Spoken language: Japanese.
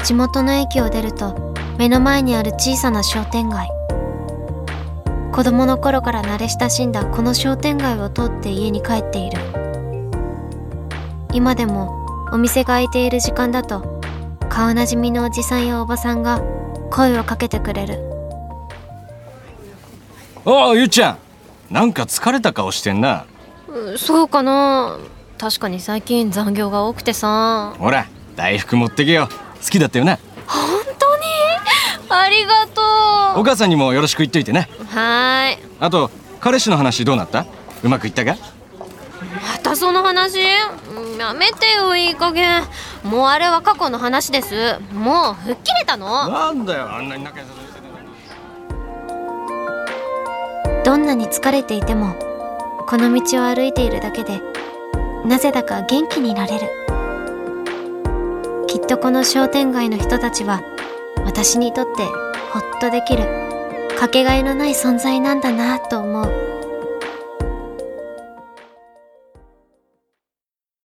地元の駅を出ると目の前にある小さな商店街。子供の頃から慣れ親しんだこの商店街を通って家に帰っている。今でもお店が開いている時間だと顔なじみのおじさんやおばさんが声をかけてくれる。 おう、ゆっちゃん、なんか疲れた顔してんな。 そうかな。確かに最近残業が多くてさ。 ほら、大福持ってけよ。好きだったよな。 本当にありがとう。 お母さんにもよろしく言っといてね。 はーい。 あと、彼氏の話どうなった？うまくいったか？ またその話？やめてよ、いい加減。もうあれは過去の話です。もう吹っ切れたの？ なんだよ、あんなに仲良さそうにしてたのに。 どんなに疲れていてもこの道を歩いているだけでなぜだか元気になれる。きっとこの商店街の人たちは私にとってほっとできるかけがえのない存在なんだなと思う。